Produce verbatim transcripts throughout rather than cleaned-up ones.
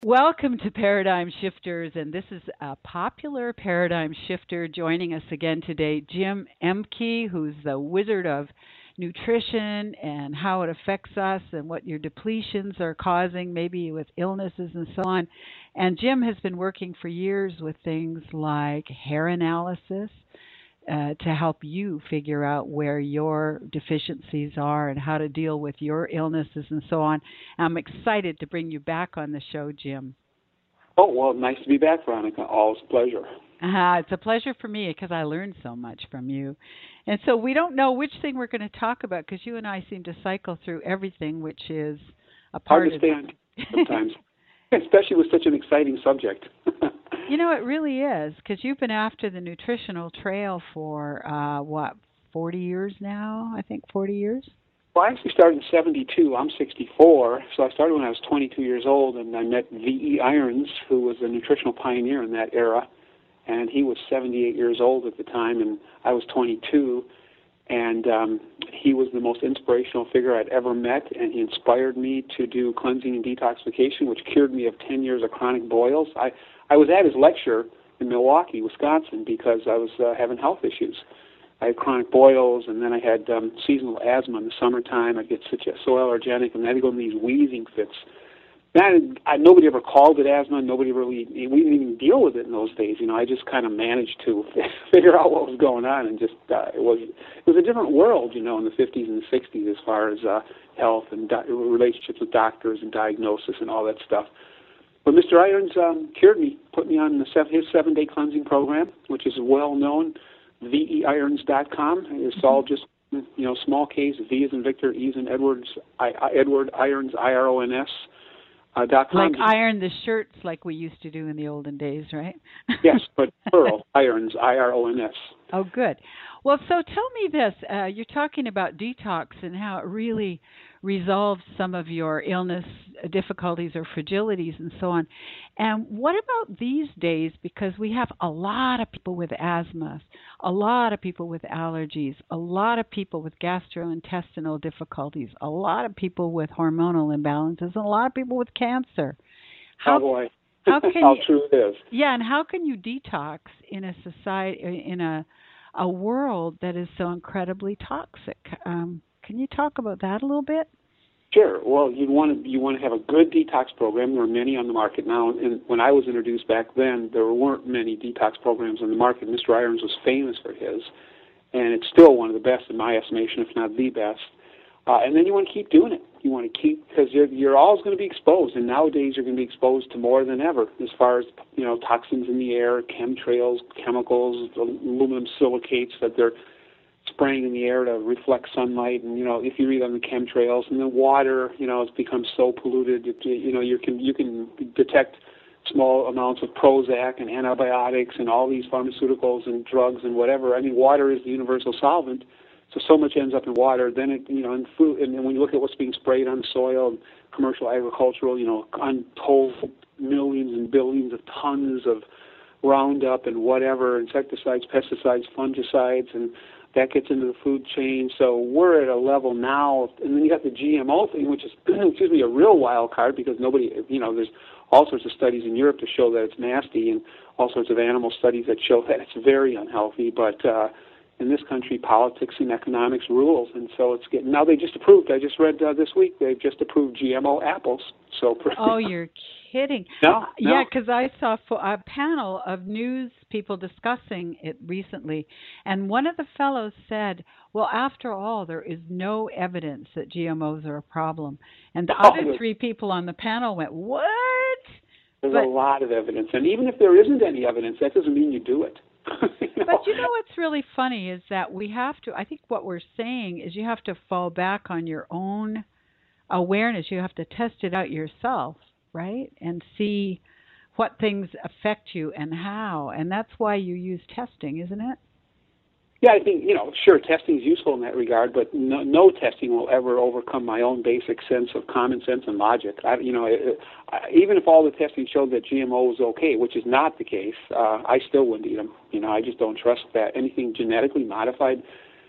Welcome to Paradigm Shifters, and this is a popular paradigm shifter joining us again today, Jim Ehmke, who's the wizard of nutrition and how it affects us and what your depletions are causing, maybe with illnesses and so on. And Jim has been working for years with things like hair analysis, Uh, to help you figure out where your deficiencies are and how to deal with your illnesses and so on. I'm excited to bring you back on the show, Jim. Oh, well, nice to be back, Veronica. Always a pleasure. Uh, it's a pleasure for me because I learned so much from you. And so we don't know which thing we're going to talk about because you and I seem to cycle through everything, which is a part Hard to of stand sometimes, especially with such an exciting subject. You know, it really is, because you've been after the nutritional trail for, uh, what, forty years now? I think forty years? Well, I actually started in seventy-two. I'm sixty-four, so I started when I was twenty-two years old, and I met V E Irons, who was a nutritional pioneer in that era, and he was seventy-eight years old at the time, and I was twenty-two, and um, he was the most inspirational figure I'd ever met, and he inspired me to do cleansing and detoxification, which cured me of ten years of chronic boils. I I was at his lecture in Milwaukee, Wisconsin, because I was uh, having health issues. I had chronic boils, and then I had um, seasonal asthma in the summertime. I'd get such a, so allergenic, and I had to go in these wheezing fits. That, I, nobody ever called it asthma. Nobody really, we didn't even deal with it in those days. You know, I just kind of managed to figure out what was going on, and just uh, it was it was a different world, you know, in the fifties and the sixties as far as uh, health and do- relationships with doctors and diagnosis and all that stuff. But Mister Irons um, cured me, put me on the seven, his seven-day cleansing program, which is well-known, V E irons dot com. It's all just, you know, small K's, V as in Victor, E as in Edwards, I, I, Edward, Irons, I R O N S, uh, dot com. Like iron the shirts like we used to do in the olden days, right? Yes, but plural, Irons, I R O N S. Oh, good. Well, so tell me this. Uh, you're talking about detox and how it really resolves some of your illness difficulties or fragilities and so on. And what about these days? Because we have a lot of people with asthma, a lot of people with allergies, a lot of people with gastrointestinal difficulties, a lot of people with hormonal imbalances, and a lot of people with cancer. How, oh, boy. How, can how you, true it is. Yeah, and how can you detox in a society, in a a world that is so incredibly toxic? Um, can you talk about that a little bit? Sure. Well, you want to you want to have a good detox program. There are many on the market now, and when I was introduced back then, there weren't many detox programs on the market. Mister Irons was famous for his, and it's still one of the best in my estimation, if not the best. Uh, and then you want to keep doing it. You want to keep, because you're, you're always going to be exposed, and nowadays you're going to be exposed to more than ever as far as, you know, toxins in the air, chemtrails, chemicals, aluminum silicates that they're spraying in the air to reflect sunlight. And, you know, if you read on the chemtrails, and the water, you know, it's become so polluted, it, you know, you can you can detect small amounts of Prozac and antibiotics and all these pharmaceuticals and drugs and whatever. I mean, water is the universal solvent. So, so much ends up in water. Then, it, you know, in food, and when you look at what's being sprayed on soil, commercial agricultural, you know, untold millions and billions of tons of Roundup and whatever, insecticides, pesticides, fungicides, and that gets into the food chain. So we're at a level now, and then you got the G M O thing, which is, excuse me, a real wild card because nobody, you know, there's all sorts of studies in Europe to show that it's nasty and all sorts of animal studies that show that it's very unhealthy, but uh, in this country, politics and economics rules, and so it's getting. Now they just approved. I just read uh, this week they've just approved G M O apples. So. Oh, you're kidding! No, no. Yeah, because I saw a panel of news people discussing it recently, and one of the fellows said, "Well, after all, there is no evidence that G M Os are a problem," and the oh, other three people on the panel went, "What?" There's but, a lot of evidence, and even if there isn't any evidence, that doesn't mean you do it. you know? But you know what's really funny is that we have to, I think what we're saying is you have to fall back on your own awareness. You have to test it out yourself, right? And see what things affect you and how. And that's why you use testing, isn't it? Yeah, I think, you know, sure, testing is useful in that regard, but no, no testing will ever overcome my own basic sense of common sense and logic. I, you know, it, I, even if all the testing showed that G M O was okay, which is not the case, uh, I still wouldn't eat them. You know, I just don't trust that anything genetically modified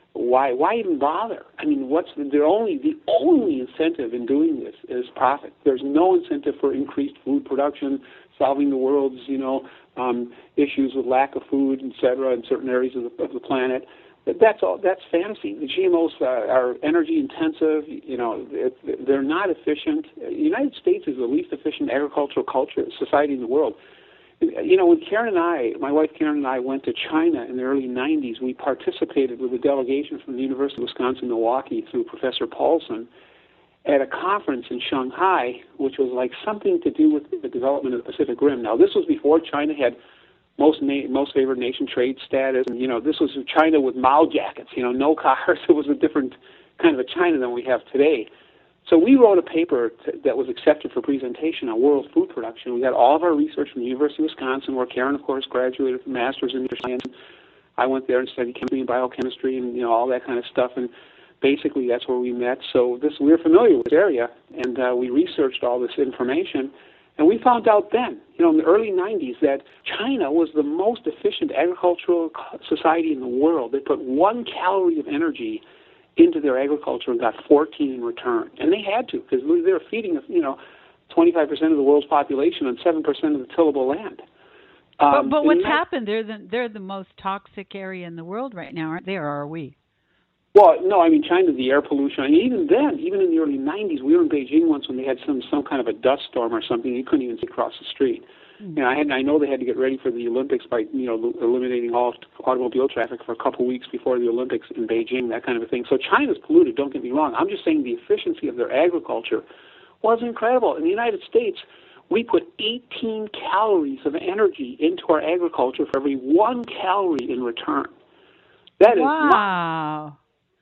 why why even bother? I mean, what's the, the only the only incentive in doing this is profit. There's no incentive for increased food production, solving the world's you know um, issues with lack of food, et cetera, in certain areas of the, of the planet. But that's all. That's fantasy. The G M Os uh, are energy intensive. You know, it, they're not efficient. The United States is the least efficient agricultural culture society in the world. You know, when Karen and I, my wife Karen and I, went to China in the early nineties, we participated with a delegation from the University of Wisconsin-Milwaukee through Professor Paulson at a conference in Shanghai, which was like something to do with the development of the Pacific Rim. Now, this was before China had most na- most favored nation trade status, and you know, this was China with Mao jackets. You know, no cars. It was a different kind of a China than we have today. So we wrote a paper t- that was accepted for presentation on world food production. We got all of our research from the University of Wisconsin, where Karen, of course, graduated with a master's in science. I went there and studied chemistry and biochemistry and you know all that kind of stuff. And basically, that's where we met. So this we were familiar with this area, and uh, we researched all this information. And we found out then, you know, in the early nineties, that China was the most efficient agricultural society in the world. They put one calorie of energy into their agriculture and got fourteen in return. And they had to, because they were feeding, you know, twenty-five percent of the world's population on seven percent of the tillable land. Um, but but what's happened? They're the, they're the most toxic area in the world right now, aren't they, or are we? Well, no, I mean, China, the air pollution, I mean, even then, even in the early nineties, we were in Beijing once when they had some some kind of a dust storm or something. You couldn't even see across the street. Mm-hmm. You know, I, had, I know they had to get ready for the Olympics by, you know, eliminating all automobile traffic for a couple weeks before the Olympics in Beijing, that kind of a thing. So China's polluted, don't get me wrong. I'm just saying the efficiency of their agriculture was incredible. In the United States, we put eighteen calories of energy into our agriculture for every one calorie in return. That is wow.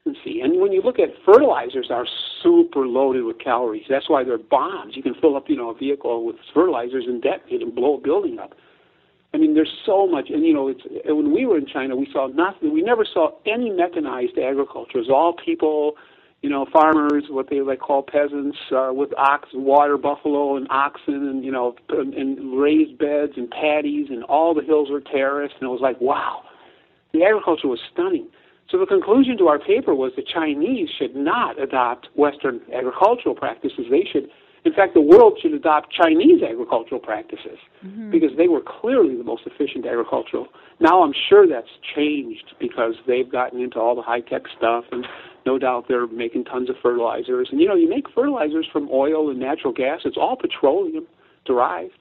And when you look at fertilizers, are super loaded with calories. That's why they're bombs. You can fill up, you know, a vehicle with fertilizers and detonate and blow a building up. I mean, there's so much. And you know, it's when we were in China, we saw nothing. We never saw any mechanized agriculture. It was all people, you know, farmers, what they like call peasants, uh, with ox, water buffalo, and oxen, and you know, and, and raised beds and paddies, and all the hills were terraced. And it was like, wow, the agriculture was stunning. So the conclusion to our paper was the Chinese should not adopt Western agricultural practices. They should, in fact, the world should adopt Chinese agricultural practices mm-hmm. because they were clearly the most efficient agricultural. Now I'm sure that's changed because they've gotten into all the high-tech stuff, and no doubt they're making tons of fertilizers. And, you know, you make fertilizers from oil and natural gas. It's all petroleum derived.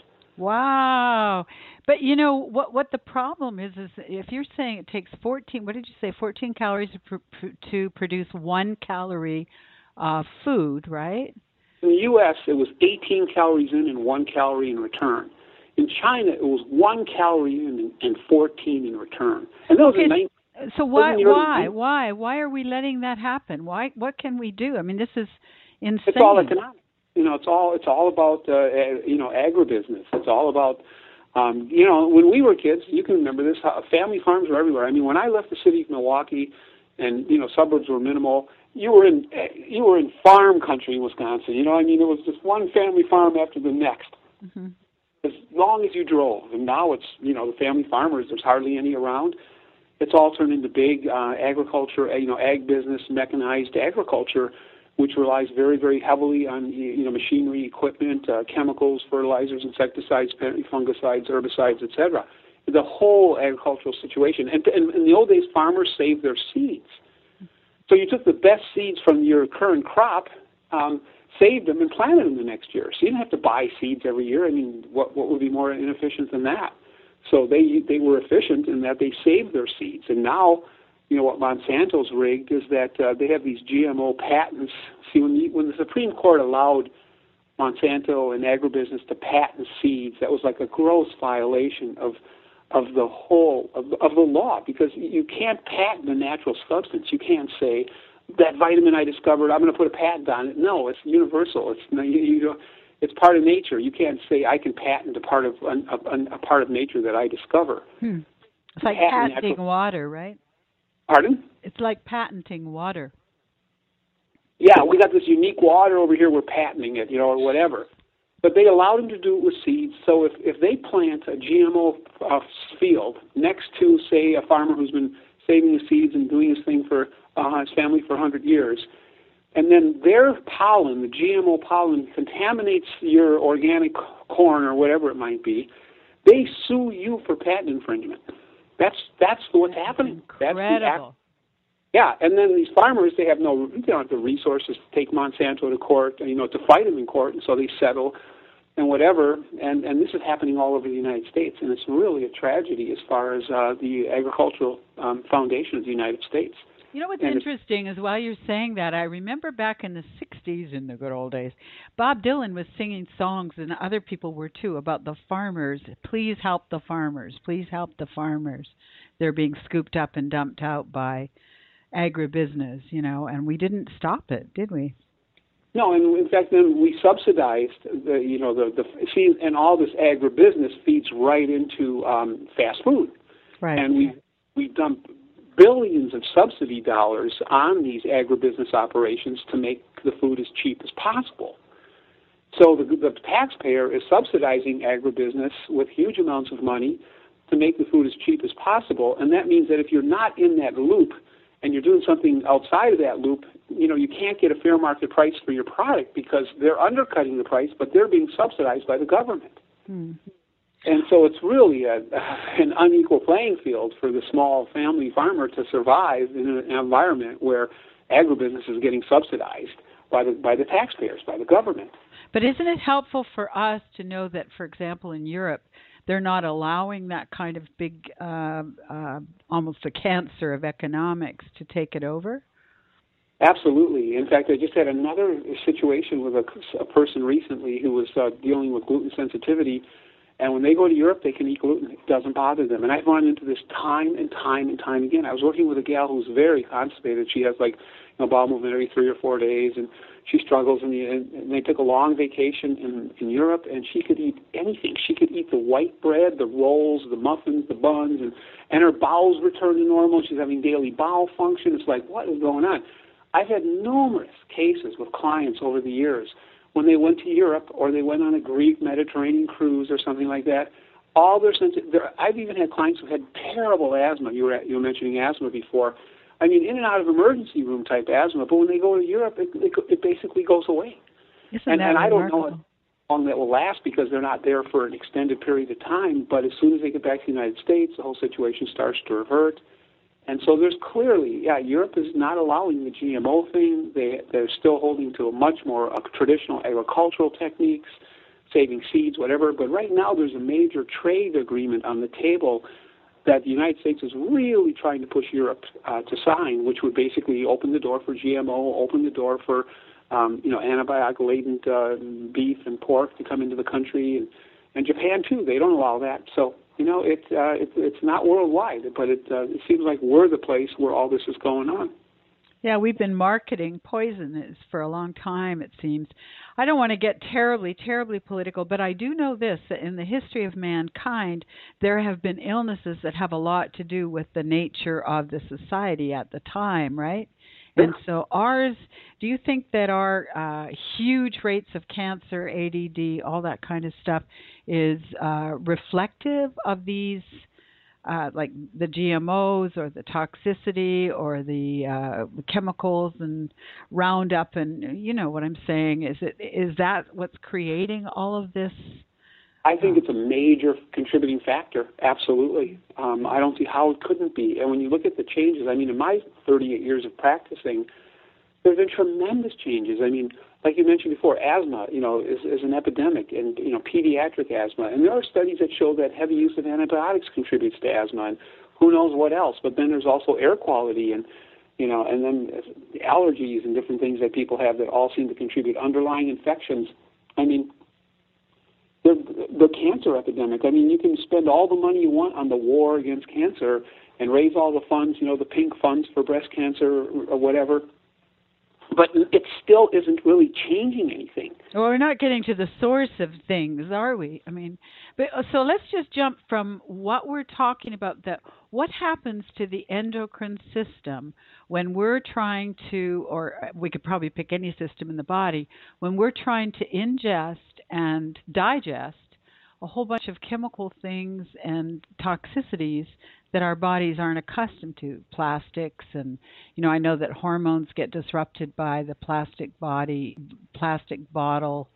Wow. But, you know, what what the problem is, is if you're saying it takes fourteen, what did you say, fourteen calories to, pr- to produce one calorie uh, food, right? In the U S, it was eighteen calories in and one calorie in return. In China, it was one calorie in and fourteen in return. And those okay, are nineteen, so why, why, why, why are we letting that happen? Why, what can we do? I mean, this is insane. It's all economic. You know, it's all it's all about uh, you know agribusiness. It's all about um, you know when we were kids. You can remember this. How family farms were everywhere. I mean, when I left the city of Milwaukee, and you know suburbs were minimal. You were in you were in farm country in Wisconsin. You know, I mean, it was just one family farm after the next. Mm-hmm. As long as you drove, and now it's you know the family farmers. There's hardly any around. It's all turned into big uh, agriculture. You know, ag business, mechanized agriculture, which relies very, very heavily on you know machinery, equipment, uh, chemicals, fertilizers, insecticides, fungicides, herbicides, et cetera. The whole agricultural situation. And, and in the old days, farmers saved their seeds. So you took the best seeds from your current crop, um, saved them, and planted them the next year. So you didn't have to buy seeds every year. I mean, what what would be more inefficient than that? So they they were efficient in that they saved their seeds. And now, you know, what Monsanto's rigged is that uh, they have these G M O patents. See, when the, when the Supreme Court allowed Monsanto and agribusiness to patent seeds, that was like a gross violation of of the whole of, of the law, because you can't patent a natural substance. You can't say that vitamin I discovered, I'm going to put a patent on it. No, it's universal. It's you, you it's part of nature. You can't say I can patent a part of a, a part of nature that I discover. Hmm. It's like patent patenting natural, water, right? Pardon? It's like patenting water. Yeah, we got this unique water over here. We're patenting it, you know, or whatever. But they allowed them to do it with seeds. So if, if they plant a G M O uh, field next to, say, a farmer who's been saving the seeds and doing his thing for uh, his family for one hundred years. And then their pollen, the G M O pollen, contaminates your organic corn or whatever it might be. They sue you for patent infringement. That's that's what's happening. Incredible. That's the act- yeah, and then these farmers, they have no, they don't have the resources to take Monsanto to court, you know, to fight them in court, and so they settle and whatever. And, and this is happening all over the United States, and it's really a tragedy as far as uh, the agricultural um, foundation of the United States. You know what's and interesting is while you're saying that, I remember back in the sixties, in the good old days, Bob Dylan was singing songs, and other people were too, about the farmers. Please help the farmers. Please help the farmers. They're being scooped up and dumped out by agribusiness, you know, and we didn't stop it, did we? No, and in fact, then we subsidized the, you know, the, the see, and all this agribusiness feeds right into um, fast food. Right. And we we dump billions of subsidy dollars on these agribusiness operations to make the food as cheap as possible. So the, the taxpayer is subsidizing agribusiness with huge amounts of money to make the food as cheap as possible, and that means that if you're not in that loop and you're doing something outside of that loop, you know, you can't get a fair market price for your product because they're undercutting the price, but they're being subsidized by the government. Hmm. And so it's really a, an unequal playing field for the small family farmer to survive in an environment where agribusiness is getting subsidized by the by the taxpayers, by the government. But isn't it helpful for us to know that, for example, in Europe, they're not allowing that kind of big, uh, uh, almost a cancer of economics to take it over? Absolutely. In fact, I just had another situation with a, a person recently who was uh, dealing with gluten sensitivity. And when they go to Europe, they can eat gluten. It doesn't bother them. And I've run into this time and time and time again. I was working with a gal who's very constipated. She has, like, you know, bowel movement every three or four days, and she struggles. In the, and they took a long vacation in, in Europe, and she could eat anything. She could eat the white bread, the rolls, the muffins, the buns, and, and her bowels returned to normal. She's having daily bowel function. It's like, what is going on? I've had numerous cases with clients over the years when they went to Europe or they went on a Greek Mediterranean cruise or something like that. All their sense, I've even had clients who had terrible asthma. You were you were mentioning asthma before. I mean, in and out of emergency room type asthma. But when they go to Europe, it it, it basically goes away. Isn't and, that and I don't remarkable? know how long that will last because they're not there for an extended period of time. But as soon as they get back to the United States, the whole situation starts to revert. And so there's clearly, yeah, Europe is not allowing the G M O thing. They, they're still holding to a much more uh, traditional agricultural techniques, saving seeds, whatever. But right now there's a major trade agreement on the table that the United States is really trying to push Europe uh, to sign, which would basically open the door for G M O, open the door for, um, you know, antibiotic-laden uh, beef and pork to come into the country. And, and Japan, too, they don't allow that. So, you know, it, uh, it, it's not worldwide, but it, uh, it seems like we're the place where all this is going on. Yeah, we've been marketing poisons for a long time, it seems. I don't want to get terribly, terribly political, but I do know this, that in the history of mankind, there have been illnesses that have a lot to do with the nature of the society at the time, right? And so ours, do you think that our uh, huge rates of cancer, A D D, all that kind of stuff is uh, reflective of these, uh, like the G M Os or the toxicity or the uh, chemicals and Roundup and, you know what I'm saying? Is it is that what's creating all of this? I think it's a major contributing factor, absolutely. Um, I don't see how it couldn't be. And when you look at the changes, I mean, in my thirty-eight years of practicing, there have been tremendous changes. I mean, like you mentioned before, asthma, you know, is, is an epidemic, and, you know, pediatric asthma. And there are studies that show that heavy use of antibiotics contributes to asthma, and who knows what else. But then there's also air quality and, you know, and then allergies and different things that people have that all seem to contribute. Underlying infections. I mean, The, the cancer epidemic. I mean, you can spend all the money you want on the war against cancer and raise all the funds, you know, the pink funds for breast cancer or whatever, but it still isn't really changing anything. Well, we're not getting to the source of things, are we? I mean, but so let's just jump from what we're talking about. That what happens to the endocrine system when we're trying to, or we could probably pick any system in the body, when we're trying to ingest and digest a whole bunch of chemical things and toxicities that our bodies aren't accustomed to, plastics. And, you know, I know that hormones get disrupted by the plastic body, plastic bottle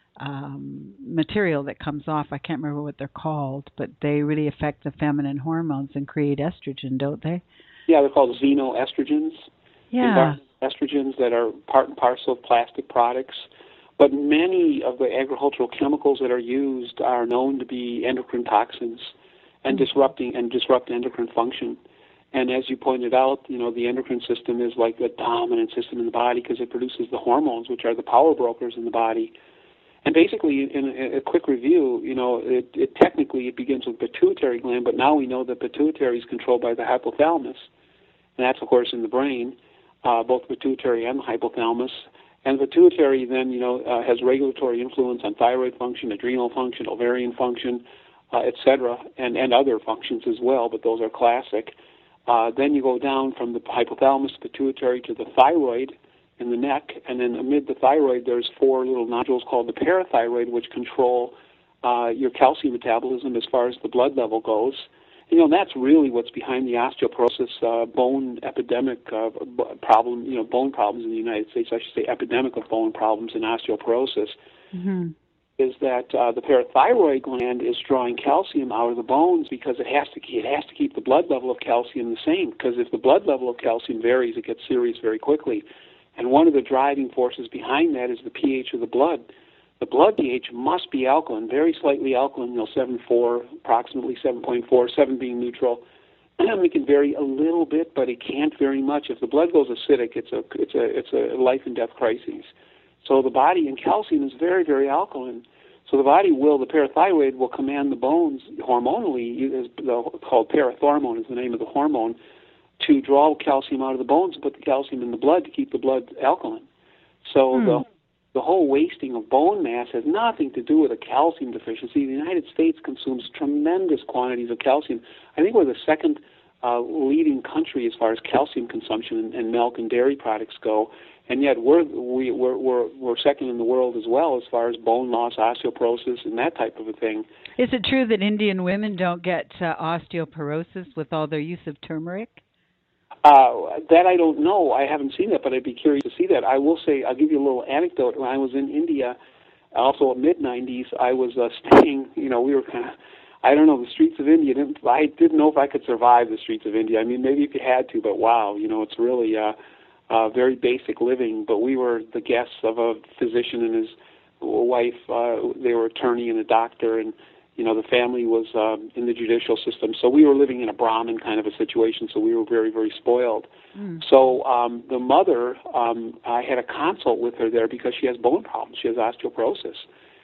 um, material that comes off. I can't remember what they're called, but they really affect the feminine hormones and create estrogen, don't they? Yeah, they're called xenoestrogens. Yeah. Estrogens that are part and parcel of plastic products. But many of the agricultural chemicals that are used are known to be endocrine toxins and mm-hmm. disrupting and disrupt endocrine function. And as you pointed out, you know, the endocrine system is like the dominant system in the body because it produces the hormones, which are the power brokers in the body. And basically, in a quick review, you know, it, it technically it begins with the pituitary gland, but now we know that pituitary is controlled by the hypothalamus, and that's of course in the brain, uh, both pituitary and the hypothalamus. And the pituitary then, you know, uh, has regulatory influence on thyroid function, adrenal function, ovarian function, uh, et cetera, and, and other functions as well, but those are classic. Uh, then you go down from the hypothalamus, pituitary, to the thyroid in the neck, and then amid the thyroid there's four little nodules called the parathyroid, which control uh, your calcium metabolism as far as the blood level goes. You know, and that's really what's behind the osteoporosis uh, bone epidemic uh, problem, you know, bone problems in the United States, I should say epidemic of bone problems and osteoporosis, mm-hmm. is that uh, the parathyroid gland is drawing calcium out of the bones because it has to keep, it has to keep the blood level of calcium the same, because if the blood level of calcium varies, it gets serious very quickly. And one of the driving forces behind that is the pH of the blood. The blood pH must be alkaline, very slightly alkaline, you know, seven point four, approximately seven point four, seven being neutral. And it can vary a little bit, but it can't vary much. If the blood goes acidic, it's a it's a it's a life and death crisis. So the body, and calcium is very, very alkaline. So the body will, the parathyroid will command the bones hormonally, is called parathormone is the name of the hormone, to draw calcium out of the bones and put the calcium in the blood to keep the blood alkaline. So hmm. the the whole wasting of bone mass has nothing to do with a calcium deficiency. The United States consumes tremendous quantities of calcium. I think we're the second uh, leading country as far as calcium consumption and, and milk and dairy products go, and yet we're, we, we're, we're, we're second in the world as well as far as bone loss, osteoporosis, and that type of a thing. Is it true that Indian women don't get uh, osteoporosis with all their use of turmeric? Uh, that I don't know. I haven't seen that, but I'd be curious to see that. I will say, I'll give you a little anecdote. When I was in India, also mid nineties, I was uh, staying, you know, we were kind of, I don't know, the streets of India. Didn't, I didn't know if I could survive the streets of India. I mean, maybe if you had to, but wow, you know, it's really uh, uh, very basic living. But we were the guests of a physician and his wife. Uh, they were attorney and a doctor, and you know, the family was um, in the judicial system, so we were living in a Brahmin kind of a situation, so we were very, very spoiled. Mm. So um, the mother, um, I had a consult with her there because she has bone problems. She has osteoporosis.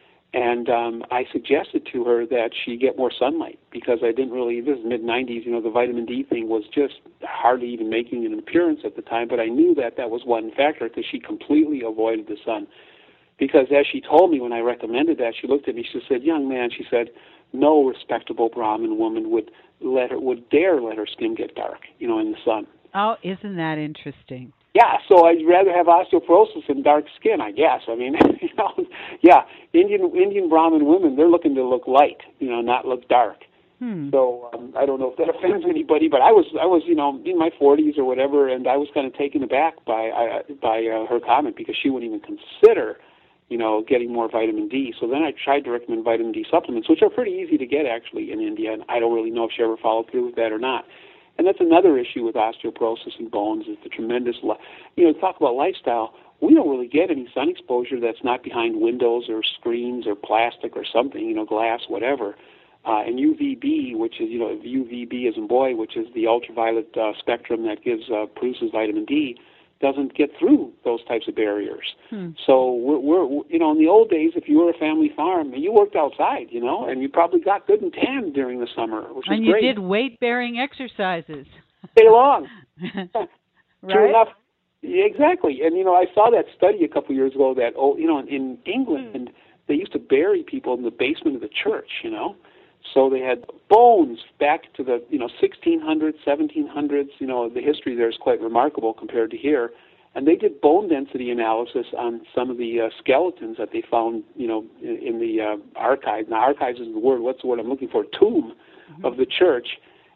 And um, I suggested to her that she get more sunlight because I didn't really, this is mid nineties, you know, the vitamin D thing was just hardly even making an appearance at the time, but I knew that that was one factor because she completely avoided the sun. Because as she told me when I recommended that, she looked at me, she said, young man, she said, no respectable Brahmin woman would let her, would dare let her skin get dark, you know, in the sun. Oh, isn't that interesting? Yeah, so I'd rather have osteoporosis than dark skin, I guess. I mean, you know, yeah, Indian Indian Brahmin women, they're looking to look light, you know, not look dark. Hmm. So um, I don't know if that offends anybody, but I was, I was, you know, in my forties or whatever, and I was kind of taken aback by uh, by uh, her comment because she wouldn't even consider, you know, getting more vitamin D. So then I tried to recommend vitamin D supplements, which are pretty easy to get actually in India, and I don't really know if she ever followed through with that or not. And that's another issue with osteoporosis and bones is the tremendous, li- you know, talk about lifestyle. We don't really get any sun exposure that's not behind windows or screens or plastic or something, you know, glass, whatever. Uh, and U V B, which is, you know, U V B as in boy, which is the ultraviolet uh, spectrum that gives uh, produces vitamin D, doesn't get through those types of barriers. Hmm. So we're, we're, you know, in the old days, if you were a family farm, you worked outside, you know, and you probably got good and tan during the summer, which was and you great. did weight-bearing exercises. Stay long. Right? True enough. Yeah, exactly. And, you know, I saw that study a couple of years ago that, oh, you know, in England, they used to bury people in the basement of the church, you know. So they had bones back to the, you know, sixteen hundreds, seventeen hundreds. You know, the history there is quite remarkable compared to here. And they did bone density analysis on some of the uh, skeletons that they found, you know, in, in the uh, archive. Now, archives is the word, what's the word I'm looking for? Tomb mm-hmm. of the church.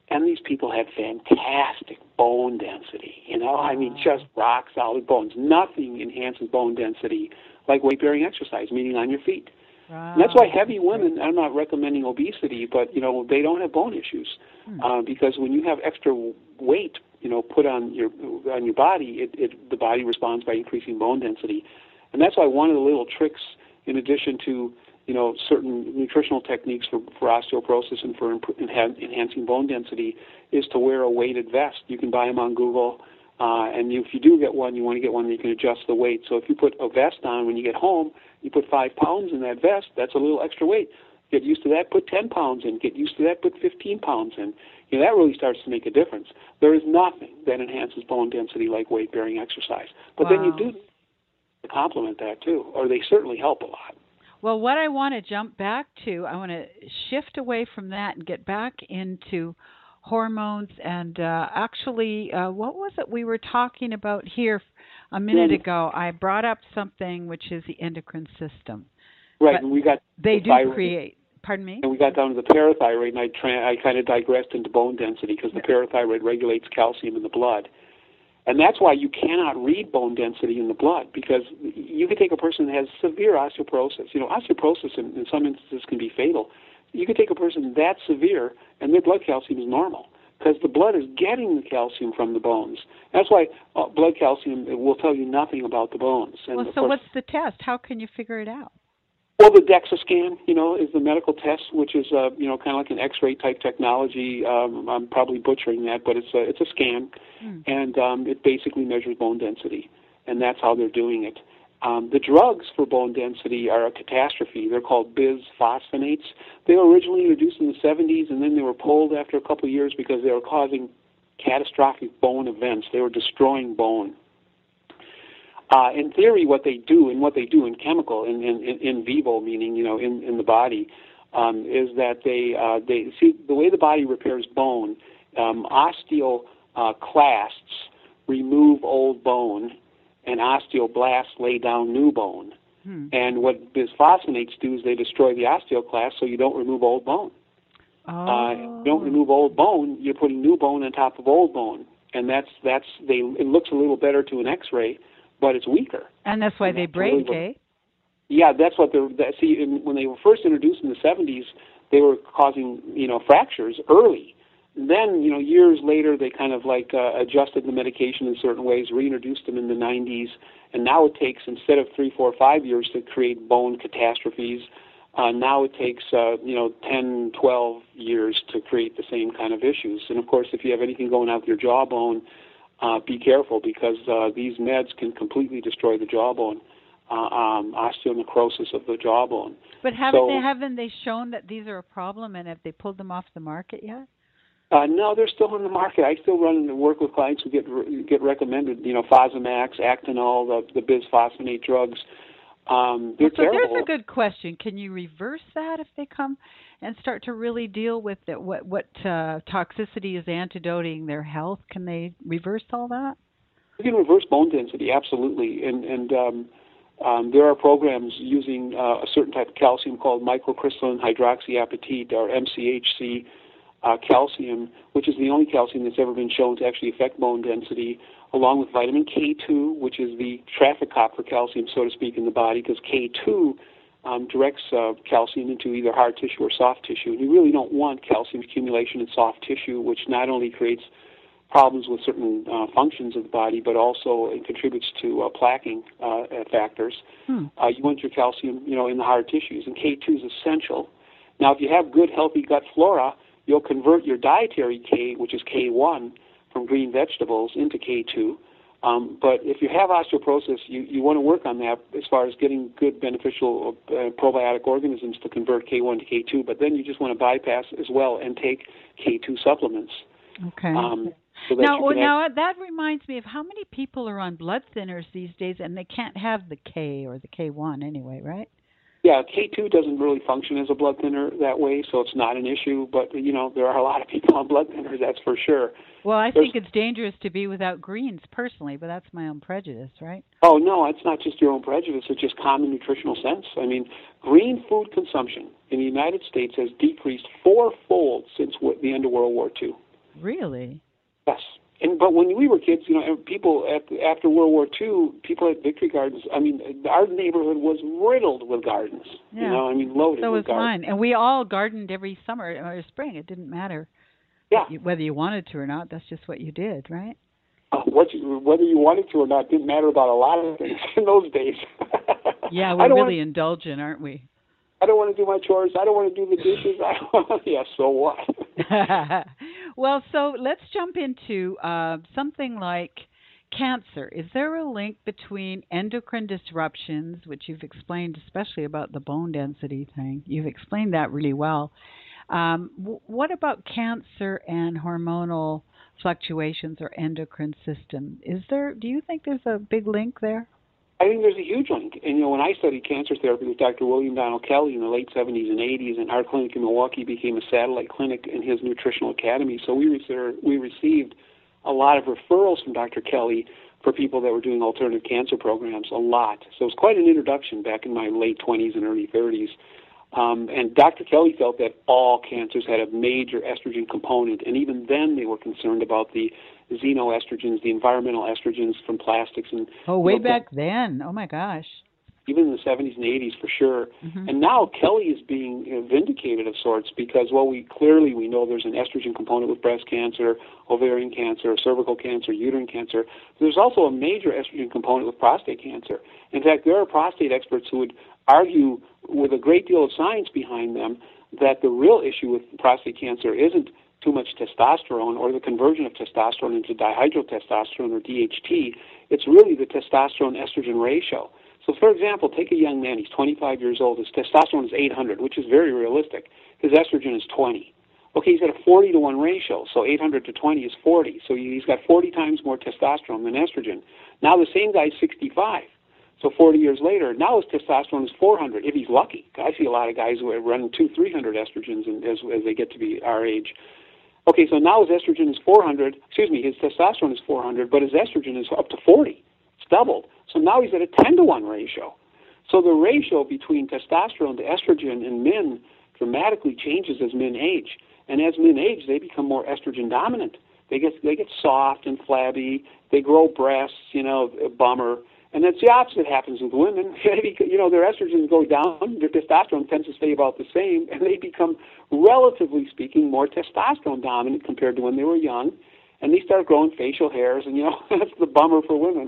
And these people had fantastic bone density. You know, I mean, just rock solid bones. Nothing enhances bone density like weight-bearing exercise, meaning on your feet. Wow. And that's why heavy women, I'm not recommending obesity, but, you know, they don't have bone issues. Hmm. Uh, because when you have extra weight, you know, put on your on your body, it, it the body responds by increasing bone density. And that's why one of the little tricks, in addition to, you know, certain nutritional techniques for, for osteoporosis and for imp- enhancing bone density, is to wear a weighted vest. You can buy them on Google. Uh, and you, if you do get one, you want to get one that you can adjust the weight. So if you put a vest on when you get home, you put five pounds in that vest, that's a little extra weight. Get used to that, put ten pounds in. Get used to that, put fifteen pounds in. You know, that really starts to make a difference. There is nothing that enhances bone density like weight-bearing exercise. But wow. then you do complement that too, or they certainly help a lot. Well, what I want to jump back to, I want to shift away from that and get back into hormones. And uh, actually, uh, what was it we were talking about here a minute mm-hmm. ago? I brought up something which is the endocrine system. Right, but and we got they the do thyroid. create. Pardon me? And we got down to the parathyroid, and I, tra- I kind of digressed into bone density because the parathyroid regulates calcium in the blood. And that's why you cannot read bone density in the blood, because you could take a person that has severe osteoporosis. You know, osteoporosis in, in some instances can be fatal. You could take a person that severe, and their blood calcium is normal, because the blood is getting the calcium from the bones. That's why uh, blood calcium will tell you nothing about the bones. And well, so course, what's the test? How can you figure it out? Well, the DEXA scan, you know, is the medical test, which is, uh, you know, kind of like an X-ray type technology. Um, I'm probably butchering that, but it's a, it's a scan, mm. and um, it basically measures bone density, and that's how they're doing it. Um, the drugs for bone density are a catastrophe. They're called bisphosphonates. They were originally introduced in the seventies, and then they were pulled after a couple of years because they were causing catastrophic bone events. They were destroying bone. Uh, in theory, what they do, and what they do in chemical, in, in, in vivo, meaning, you know, in, in the body, um, is that they, uh, they see the way the body repairs bone, um, osteoclasts remove old bone, and osteoblasts lay down new bone. Hmm. And what bisphosphonates do is they destroy the osteoclast so you don't remove old bone. Oh. Uh, if you don't remove old bone, you're putting new bone on top of old bone. And that's, that's they. It looks a little better to an X-ray, but it's weaker. And that's why and they that's break, really eh? Yeah, that's what they're, that, see, in, when they were first introduced in the seventies, they were causing, you know, fractures early. And then, you know, years later, they kind of like uh, adjusted the medication in certain ways, reintroduced them in the nineties, and now it takes, instead of three, four, five years to create bone catastrophes, uh, now it takes, uh, you know, ten, twelve years to create the same kind of issues. And, of course, if you have anything going on with your jawbone, Uh, be careful, because uh, these meds can completely destroy the jawbone, uh, um, osteonecrosis of the jawbone. But haven't so, they haven't they shown that these are a problem, and have they pulled them off the market yet? Uh, no, they're still in the market. I still run and work with clients who get get recommended, you know, Fosamax, Actinol, the, the bisphosphonate drugs. Um, they're well, so terrible. There's a good question. Can you reverse that if they come and start to really deal with it? What what uh, toxicity is antidoting their health? Can they reverse all that? You can reverse bone density, absolutely. And and um, um, there are programs using uh, a certain type of calcium called microcrystalline hydroxyapatite, or M C H C uh, calcium, which is the only calcium that's ever been shown to actually affect bone density, along with vitamin K two, which is the traffic cop for calcium, so to speak, in the body, because K two um, directs uh, calcium into either hard tissue or soft tissue. And you really don't want calcium accumulation in soft tissue, which not only creates problems with certain uh, functions of the body, but also it contributes to uh, plaquing uh, factors. Hmm. Uh, you want your calcium, you know, in the hard tissues, and K two is essential. Now, if you have good, healthy gut flora, you'll convert your dietary K, which is K one, from green vegetables into K two. Um, but if you have osteoporosis, you, you want to work on that as far as getting good beneficial uh, probiotic organisms to convert K one to K two. But then you just want to bypass as well and take K two supplements. Okay. Um, so that now, you can now that reminds me of how many people are on blood thinners these days, and they can't have the K or the K one anyway, right? Yeah, K two doesn't really function as a blood thinner that way, so it's not an issue. But, you know, there are a lot of people on blood thinners, that's for sure. Well, I There's, think it's dangerous to be without greens personally, but that's my own prejudice, right? Oh, no, it's not just your own prejudice. It's just common nutritional sense. I mean, green food consumption in the United States has decreased fourfold since the end of World War Two. Really? Yes. And but when we were kids, you know, people at, after World War Two, people had victory gardens. I mean, our neighborhood was riddled with gardens. Yeah. You know, I mean, loaded so with was gardens. mine, and we all gardened every summer or spring. It didn't matter. Yeah. Whether you wanted to or not, that's just what you did, right? Uh, what you, whether you wanted to or not didn't matter about a lot of things in those days. Yeah, we're really wanna, indulgent, aren't we? I don't want to do my chores. I don't want to do the dishes. I don't, yeah, so what? Well, so let's jump into uh, something like cancer. Is there a link between endocrine disruptions, which you've explained, especially about the bone density thing? You've explained that really well. Um, w- what about cancer and hormonal fluctuations or endocrine system? Is there? Do you think there's a big link there? I think there's a huge link. And, you know, when I studied cancer therapy with Doctor William Donald Kelly in the late seventies and eighties, and our clinic in Milwaukee became a satellite clinic in his nutritional academy, so we, received, we received a lot of referrals from Doctor Kelly for people that were doing alternative cancer programs, a lot. So it was quite an introduction back in my late twenties and early thirties. Um, and Doctor Kelly felt that all cancers had a major estrogen component, and even then they were concerned about the xenoestrogens, the environmental estrogens from plastics. And oh, way you know, back then. Oh, my gosh. Even in the seventies and eighties, for sure. Mm-hmm. And now Kelly is being you know, vindicated of sorts because, well, we clearly we know there's an estrogen component with breast cancer, ovarian cancer, cervical cancer, uterine cancer. There's also a major estrogen component with prostate cancer. In fact, there are prostate experts who would argue with a great deal of science behind them that the real issue with prostate cancer isn't too much testosterone or the conversion of testosterone into dihydrotestosterone or D H T. It's really the testosterone-estrogen ratio. So, for example, take a young man. He's twenty-five years old. His testosterone is eight hundred, which is very realistic. His estrogen is twenty. Okay, he's got a forty to one ratio, so eight hundred to twenty is forty. So he's got forty times more testosterone than estrogen. Now the same guy's sixty-five. So forty years later, now his testosterone is four hundred, if he's lucky. I see a lot of guys who are running two, three hundred estrogens as, as they get to be our age. Okay, so now his estrogen is four hundred. Excuse me, his testosterone is four hundred, but his estrogen is up to forty. It's doubled. So now he's at a ten to one ratio. So the ratio between testosterone to estrogen in men dramatically changes as men age. And as men age, they become more estrogen dominant. They get they get soft and flabby. They grow breasts, you know, a bummer. And that's the opposite happens with women. You know, their estrogens go down, their testosterone tends to stay about the same, and they become, relatively speaking, more testosterone dominant compared to when they were young. And they start growing facial hairs, and, you know, that's the bummer for women.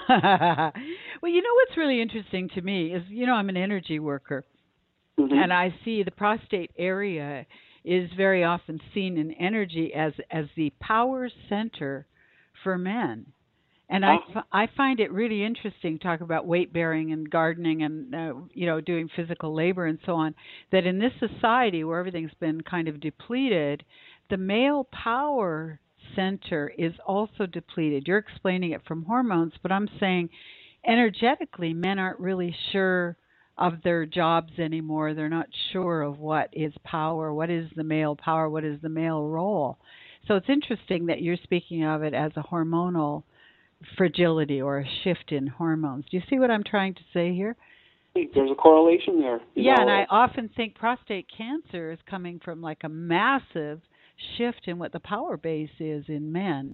Well, you know what's really interesting to me is, you know, I'm an energy worker, mm-hmm. and I see the prostate area is very often seen in energy as, as the power center for men. And I, I find it really interesting, talk about weight bearing and gardening and, uh, you know, doing physical labor and so on, that in this society where everything's been kind of depleted, the male power center is also depleted. You're explaining it from hormones, but I'm saying energetically men aren't really sure of their jobs anymore. They're not sure of what is power, what is the male power, what is the male role. So it's interesting that you're speaking of it as a hormonal fragility or a shift in hormones. Do you see what I'm trying to say here? There's a correlation there. Yeah, know, and I often think prostate cancer is coming from like a massive shift in what the power base is in men.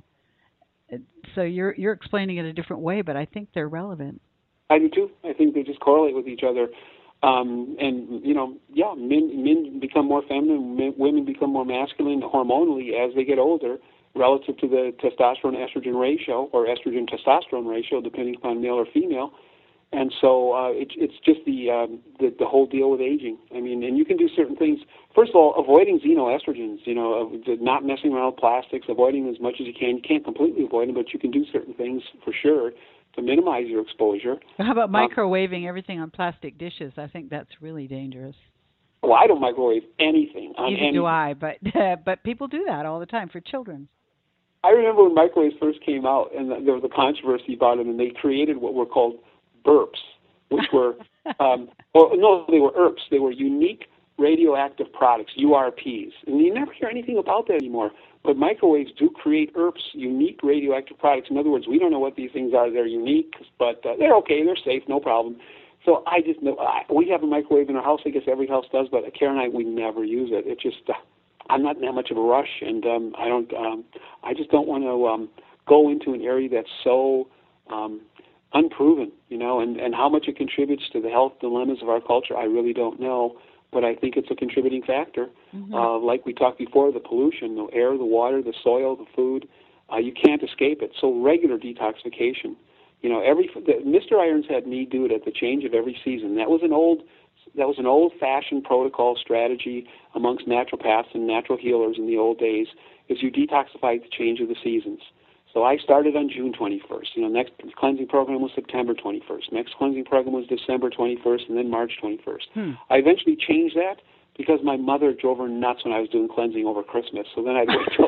So you're you're explaining it a different way, but I think they're relevant. I do too. I think they just correlate with each other. Um, and, you know, yeah, men, men become more feminine, men, women become more masculine hormonally as they get older, relative to the testosterone-estrogen ratio or estrogen-testosterone ratio, depending upon male or female. And so uh, it, it's just the, um, the the whole deal with aging. I mean, and you can do certain things. First of all, avoiding xenoestrogens, you know, not messing around with plastics, avoiding as much as you can. You can't completely avoid them, but you can do certain things for sure to minimize your exposure. How about microwaving um, everything on plastic dishes? I think that's really dangerous. Well, I don't microwave anything. On Neither anything. do I, but uh, but people do that all the time for children. I remember when microwaves first came out, and there was a controversy about them, and they created what were called burps, which were, um, well, no, they were E R Ps. They were unique radioactive products, U R Ps. And you never hear anything about that anymore. But microwaves do create E R Ps, unique radioactive products. In other words, we don't know what these things are. They're unique, but uh, they're okay. They're safe, no problem. So I just know, I, we have a microwave in our house. I guess every house does, but Karen and I, we never use it. It just, uh, I'm not in that much of a rush, and um, I don't. Um, I just don't want to um, go into an area that's so um, unproven, you know, and, and how much it contributes to the health dilemmas of our culture, I really don't know. But I think it's a contributing factor. Mm-hmm. Uh, like we talked before, the pollution, the air, the water, the soil, the food, uh, you can't escape it. So regular detoxification. You know, every the, Mister Irons had me do it at the change of every season. That was an old that was an old-fashioned protocol strategy amongst naturopaths and natural healers in the old days. Is you detoxify at the change of the seasons. So I started on June twenty-first. You know, next cleansing program was September twenty-first. Next cleansing program was December twenty-first, and then March twenty-first. Hmm. I eventually changed that because my mother drove her nuts when I was doing cleansing over Christmas. So then I'd wait till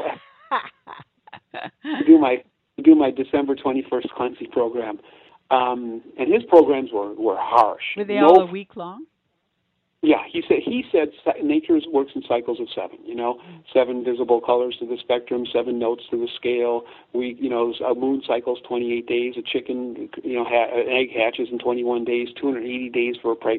I do my do my December twenty-first cleansing program. Um, and his programs were, were harsh. Were they no, all a week long? Yeah, he said he said nature works in cycles of seven. You know, seven visible colors to the spectrum, seven notes to the scale. We, you know, a moon cycles twenty-eight days. A chicken, you know, ha- an egg hatches in twenty-one days. two hundred eighty days for a, preg-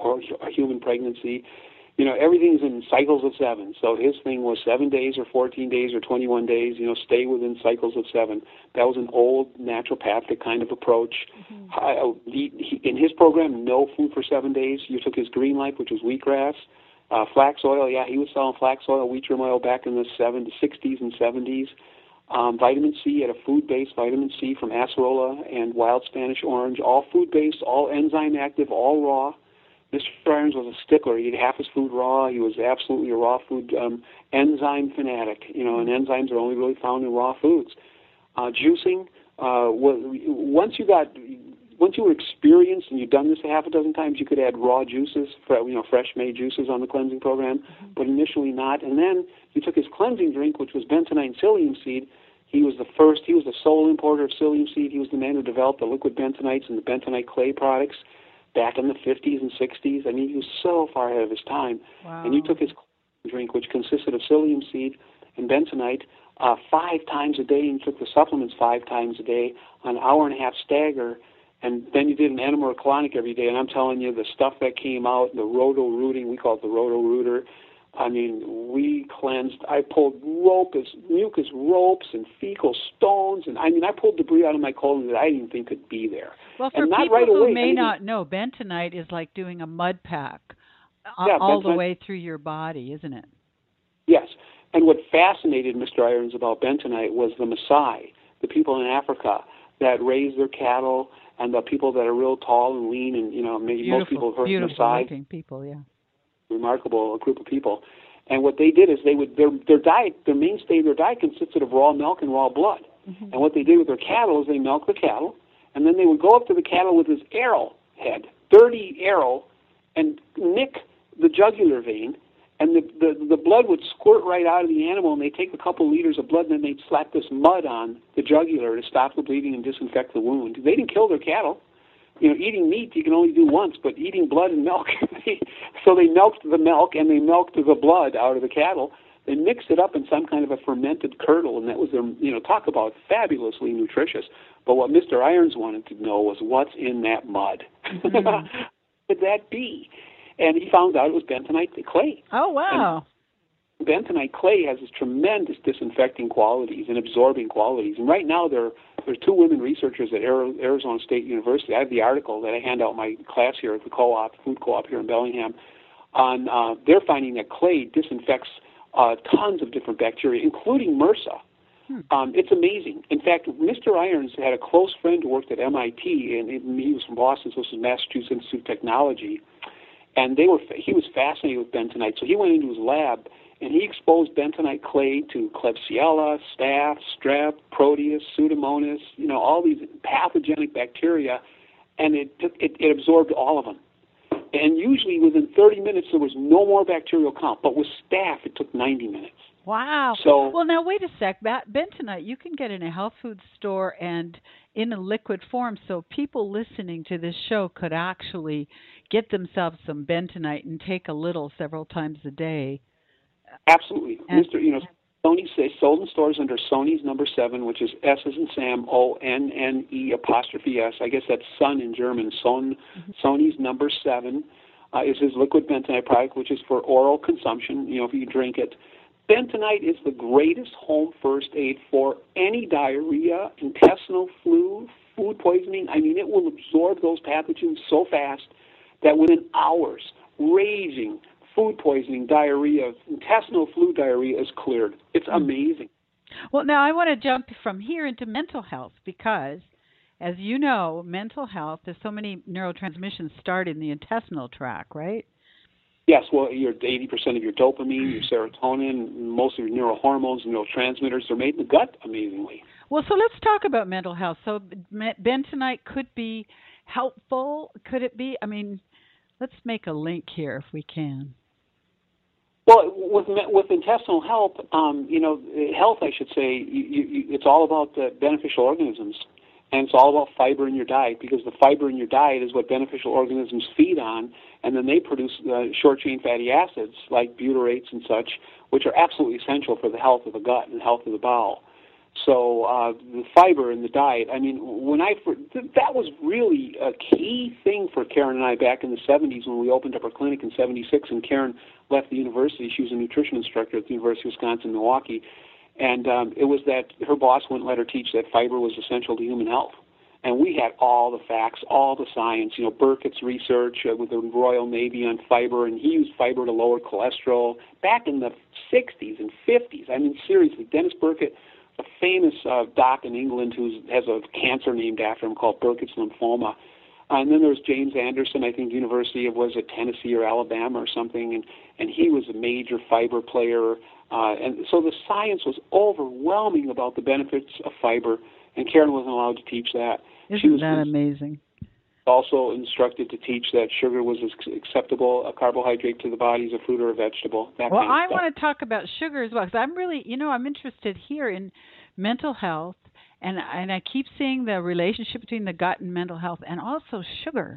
a human pregnancy. You know, everything's in cycles of seven. So his thing was seven days or fourteen days or twenty-one days, you know, stay within cycles of seven. That was an old naturopathic kind of approach. Mm-hmm. I, he, he, in his program, no food for seven days. You took his green life, which was wheatgrass. Uh, flax oil, yeah, he was selling flax oil, wheat germ oil back in the seventies, sixties and seventies. Um, vitamin C, had a food-based vitamin C from acerola and wild Spanish orange, all food-based, all enzyme active, all raw. Mister Irons was a stickler. He ate half his food raw. He was absolutely a raw food um, enzyme fanatic, you know, and enzymes are only really found in raw foods. Uh, juicing, uh, was, once you got, once you were experienced and you'd done this a half a dozen times, you could add raw juices, you know, fresh-made juices on the cleansing program, mm-hmm. but initially not. And then you took his cleansing drink, which was bentonite psyllium seed. He was the first, he was the sole importer of psyllium seed. He was the man who developed the liquid bentonites and the bentonite clay products back in the fifties and sixties. I mean, he was so far ahead of his time. Wow. And you took his drink, which consisted of psyllium seed and bentonite, uh, five times a day, and you took the supplements five times a day, an hour and a half stagger, and then you did an enema or colonic every day. And I'm telling you, the stuff that came out, the roto-rooting, we call it the roto-rooter, I mean, we cleansed. I pulled rope, mucus ropes and fecal stones, and I mean, I pulled debris out of my colon that I didn't even think could be there. Well, for and not people right who away, may anything, not know, bentonite is like doing a mud pack yeah, all bentonite, the way through your body, isn't it? Yes. And what fascinated Mister Irons about bentonite was the Maasai, the people in Africa that raise their cattle, and the people that are real tall and lean, and you know, maybe beautiful, most people have heard beautiful Maasai. looking people, yeah. Remarkable group of people. And what they did is they would their their diet, their mainstay of their diet consisted of raw milk and raw blood. Mm-hmm. And what they did with their cattle is they milked the cattle, and then they would go up to the cattle with this arrow head, dirty arrow, and nick the jugular vein, and the, the the blood would squirt right out of the animal, and they'd take a couple liters of blood, and then they'd slap this mud on the jugular to stop the bleeding and disinfect the wound. They didn't kill their cattle. You know, eating meat you can only do once, but eating blood and milk. So they milked the milk and they milked the blood out of the cattle. They mixed it up in some kind of a fermented curdle, and that was their, you know, talk about fabulously nutritious. But what Mister Irons wanted to know was what's in that mud. Mm-hmm. What could that be? And he found out it was bentonite clay. Oh, wow. And bentonite clay has this tremendous disinfecting qualities and absorbing qualities. And right now there There's two women researchers at Arizona State University. I have the article that I hand out in my class here at the co-op, food co-op here in Bellingham. On uh, they're finding that clay disinfects uh, tons of different bacteria, including MRSA. Hmm. Um, it's amazing. In fact, Mister Irons had a close friend who worked at M I T, and he was from Boston, so this was Massachusetts Institute of Technology. And they were he was fascinated with bentonite, so he went into his lab. And he exposed bentonite clay to Klebsiella, staph, strep, proteus, pseudomonas, you know, all these pathogenic bacteria, and it, took, it it absorbed all of them. And usually within thirty minutes there was no more bacterial count, but with staph it took ninety minutes. Wow. So, well, now wait a sec. Bentonite you can get in a health food store and in a liquid form, so people listening to this show could actually get themselves some bentonite and take a little several times a day. Absolutely. And, Mister You know, Sony says sold in stores under Sony's number seven, which is S as in Sam, O N N E apostrophe S. I guess that's Sun in German. Son, mm-hmm. Sony's number seven uh, is his liquid bentonite product, which is for oral consumption, you know, if you drink it. Bentonite is the greatest home first aid for any diarrhea, intestinal flu, food poisoning. I mean, it will absorb those pathogens so fast that within hours, raging food poisoning, diarrhea, intestinal flu diarrhea is cleared. It's amazing. Well, now I want to jump from here into mental health because, as you know, mental health, there's so many neurotransmissions start in the intestinal tract, right? Yes, well, your eighty percent of your dopamine, your serotonin, most of your neurohormones, neurotransmitters are made in the gut, amazingly. Well, so let's talk about mental health. So bentonite could be helpful. Could it be? I mean, let's make a link here if we can. Well, with with intestinal health, um, you know, health, I should say, you, you, it's all about the beneficial organisms, and it's all about fiber in your diet, because the fiber in your diet is what beneficial organisms feed on, and then they produce uh, short-chain fatty acids like butyrates and such, which are absolutely essential for the health of the gut and the health of the bowel. So uh, the fiber in the diet, I mean, when I that was really a key thing for Karen and I back in the seventies when we opened up our clinic in seventy-six, and Karen left the university. She was a nutrition instructor at the University of Wisconsin, Milwaukee, and um, it was that her boss wouldn't let her teach that fiber was essential to human health. And we had all the facts, all the science. You know, Burkitt's research uh, with the Royal Navy on fiber, and he used fiber to lower cholesterol back in the sixties and fifties. I mean, seriously, Dennis Burkitt, a famous uh, doc in England who has a cancer named after him called Burkitt's lymphoma. Uh, and then there was James Anderson, I think University of, was it Tennessee or Alabama or something, and, and he was a major fiber player. Uh, and so the science was overwhelming about the benefits of fiber, and Karen wasn't allowed to teach that. Isn't she was that amazing? Also instructed to teach that sugar was acceptable a carbohydrate to the body as a fruit or a vegetable. That well, kind of I stuff. want to talk about sugar as well, because I'm really, you know, I'm interested here in mental health, and and I keep seeing the relationship between the gut and mental health, and also sugar,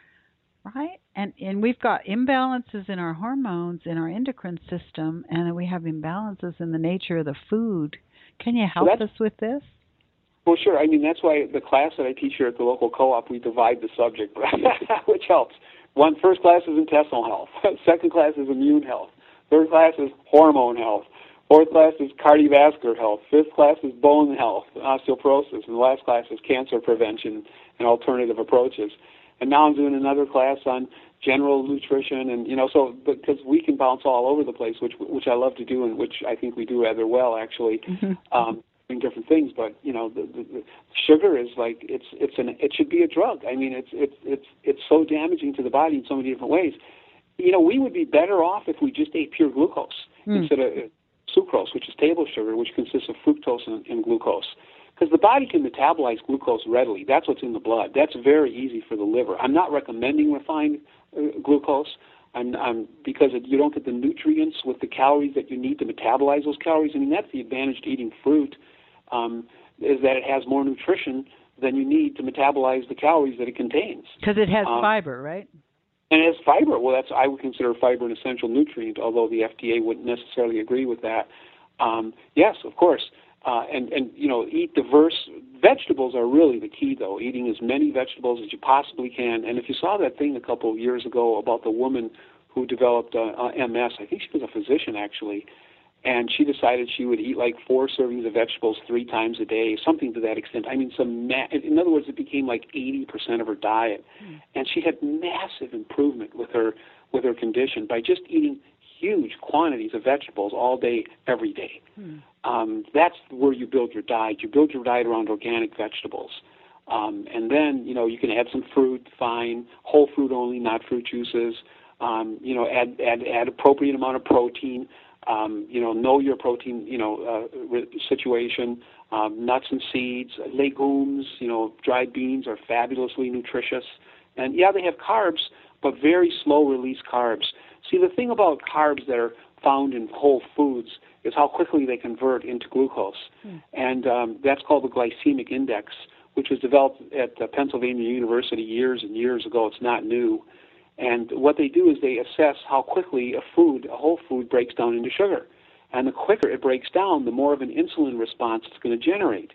right? And and we've got imbalances in our hormones, in our endocrine system, and we have imbalances in the nature of the food. Can you help so us with this? Well, sure. I mean, that's why the class that I teach here at the local co-op, we divide the subject, which helps. One, first class is intestinal health. Second class is immune health. Third class is hormone health. Fourth class is cardiovascular health. Fifth class is bone health, osteoporosis. And the last class is cancer prevention and alternative approaches. And now I'm doing another class on general nutrition, and you know, so because we can bounce all over the place, which which I love to do, and which I think we do rather well, actually. Mm-hmm. Um, different things, but you know, the, the, the sugar is like it's it's an it should be a drug. I mean, it's it's it's it's so damaging to the body in so many different ways. You know, we would be better off if we just ate pure glucose mm. instead of sucrose, which is table sugar, which consists of fructose and, and glucose. Because the body can metabolize glucose readily. That's what's in the blood. That's very easy for the liver. I'm not recommending refined uh, glucose. I'm, I'm, because it, you don't get the nutrients with the calories that you need to metabolize those calories. I mean, that's the advantage to eating fruit. Um, is that it has more nutrition than you need to metabolize the calories that it contains. Because it has um, fiber, right? And it has fiber. Well, that's I would consider fiber an essential nutrient, although the F D A wouldn't necessarily agree with that. Um, yes, of course. Uh, and, and, you know, eat diverse. Vegetables are really the key, though, eating as many vegetables as you possibly can. And if you saw that thing a couple of years ago about the woman who developed uh, uh, M S, I think she was a physician, actually, and she decided she would eat like four servings of vegetables three times a day, something to that extent. I mean, some ma- in other words, it became like eighty percent of her diet. Mm. And she had massive improvement with her with her condition by just eating huge quantities of vegetables all day, every day. Mm. Um, that's where you build your diet. You build your diet around organic vegetables. Um, and then, you know, you can add some fruit, fine, whole fruit only, not fruit juices. Um, you know, add, add, add appropriate amount of protein. Um, you know, know your protein, you know, uh, situation, um, nuts and seeds, legumes, you know, dried beans are fabulously nutritious. And, yeah, they have carbs, but very slow-release carbs. See, the thing about carbs that are found in whole foods is how quickly they convert into glucose. Mm. And um, that's called the glycemic index, which was developed at uh, Pennsylvania University years and years ago. It's not new. And what they do is they assess how quickly a food, a whole food, breaks down into sugar. And the quicker it breaks down, the more of an insulin response it's going to generate.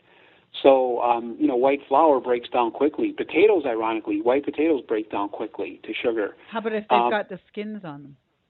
So, um, you know, white flour breaks down quickly. Potatoes, ironically, white potatoes break down quickly to sugar. How about if they've um, got the skins on them?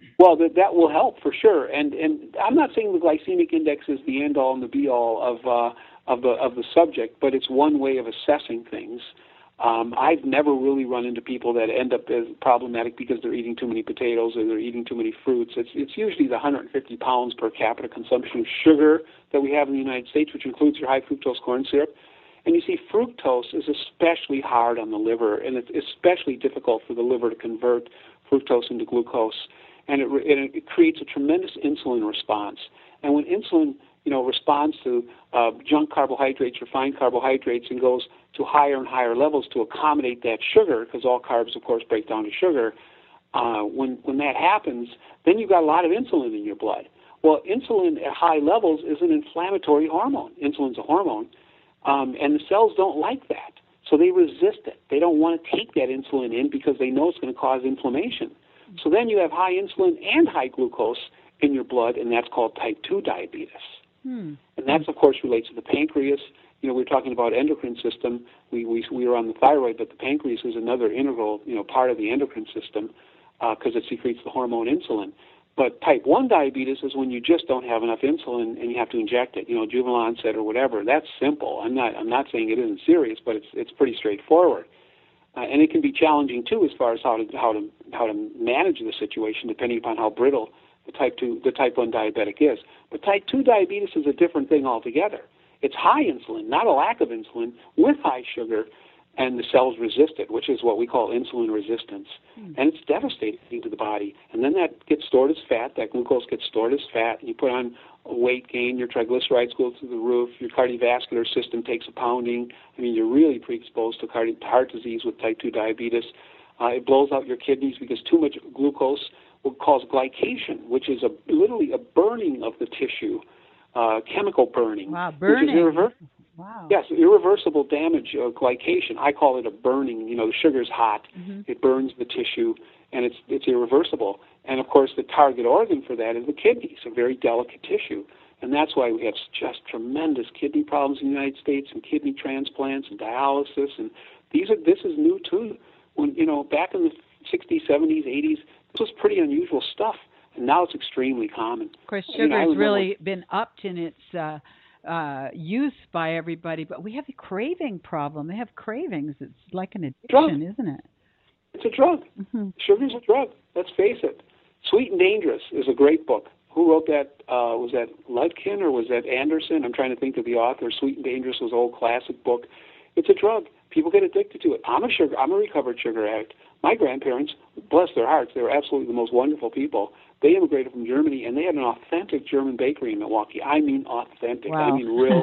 Well, that that will help for sure. And and I'm not saying the glycemic index is the end all and the be all of uh, of the of the subject, but it's one way of assessing things. Um, I've never really run into people that end up as problematic because they're eating too many potatoes or they're eating too many fruits. It's it's usually the one hundred fifty pounds per capita consumption of sugar that we have in the United States, which includes your high fructose corn syrup. And you see, fructose is especially hard on the liver, and it's especially difficult for the liver to convert fructose into glucose. And it, and it creates a tremendous insulin response. And when insulin, you know, responds to uh, junk carbohydrates, refined carbohydrates, and goes to higher and higher levels to accommodate that sugar, because all carbs, of course, break down to sugar. Uh, when when that happens, then you've got a lot of insulin in your blood. Well, insulin at high levels is an inflammatory hormone. Insulin's a hormone, um, and the cells don't like that, so they resist it. They don't want to take that insulin in because they know it's going to cause inflammation. So then you have high insulin and high glucose in your blood, and that's called type two diabetes. Hmm. And that's, of course, relates to the pancreas. You know, we we're talking about endocrine system. We, we, we were on the thyroid, but the pancreas is another integral, you know, part of the endocrine system because uh, it secretes the hormone insulin. But type one diabetes is when you just don't have enough insulin and you have to inject it, you know, juvenile onset or whatever. That's simple. I'm not, I'm not saying it isn't serious, but it's, it's pretty straightforward. Uh, and it can be challenging too, as far as how to how to how to manage the situation, depending upon how brittle the type two the type one diabetic is. But type two diabetes is a different thing altogether. It's high insulin, not a lack of insulin, with high sugar, and the cells resist it, which is what we call insulin resistance. Mm. And it's devastating to the body. And then that gets stored as fat. That glucose gets stored as fat, and you put on weight gain, your triglycerides go through the roof, your cardiovascular system takes a pounding. I mean, you're really predisposed to cardi- heart disease with type two diabetes. Uh, it blows out your kidneys because too much glucose will cause glycation, which is a literally a burning of the tissue, uh, chemical burning. Wow, burning. Which is irreversible. Wow. Yes, irreversible damage of glycation. I call it a burning. You know, the sugar's hot. Mm-hmm. It burns the tissue, and it's it's irreversible. And, of course, the target organ for that is the kidneys, a very delicate tissue. And that's why we have just tremendous kidney problems in the United States, and kidney transplants and dialysis. And these are this is new, too. When, you know, back in the sixties, seventies, eighties, this was pretty unusual stuff. And now it's extremely common. Of course, sugar has really been upped in its uh, uh, use by everybody. But we have a craving problem. They have cravings. It's like an addiction, drug. Isn't it? It's a drug. Mm-hmm. Sugar's a drug. Let's face it. Sweet and Dangerous is a great book. Who wrote that? Uh, was that Lutkin or was that Anderson? I'm trying to think of the author. Sweet and Dangerous was an old classic book. It's a drug. People get addicted to it. I'm a sugar. I'm a recovered sugar addict. My grandparents, bless their hearts, they were absolutely the most wonderful people. They immigrated from Germany, and they had an authentic German bakery in Milwaukee. I mean authentic. Wow. I mean real.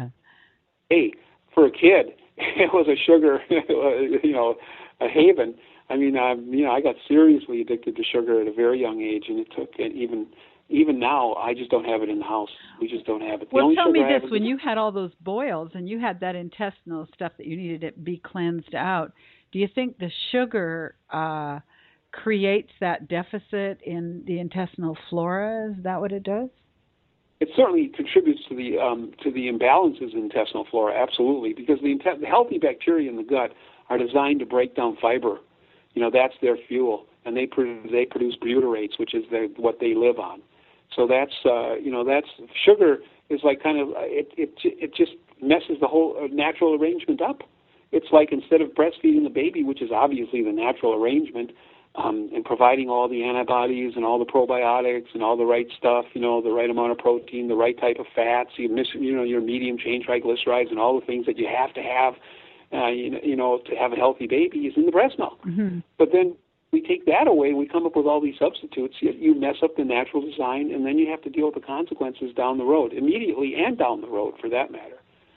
Hey, for a kid, it was a sugar, you know, a haven. I mean, um, you know, I got seriously addicted to sugar at a very young age, and it took it even even now. I just don't have it in the house. We just don't have it. The well, only tell me sugar this: when you had all those boils and you had that intestinal stuff that you needed to be cleansed out, do you think the sugar uh, creates that deficit in the intestinal flora? Is that what it does? It certainly contributes to the um, to the imbalances in intestinal flora, absolutely, because the, the healthy bacteria in the gut are designed to break down fiber. You know, that's their fuel, and they produce, they produce butyrates, which is their, what they live on. So that's, uh, you know, that's, sugar is like kind of, it it, it just messes the whole natural arrangement up. It's like instead of breastfeeding the baby, which is obviously the natural arrangement, um, and providing all the antibodies and all the probiotics and all the right stuff, you know, the right amount of protein, the right type of fats, you miss, you know, your medium chain triglycerides and all the things that you have to have, uh, you, know, you know, to have a healthy baby is in the breast milk. Mm-hmm. But then we take that away and we come up with all these substitutes. You, you mess up the natural design, and then you have to deal with the consequences down the road, immediately and down the road for that matter.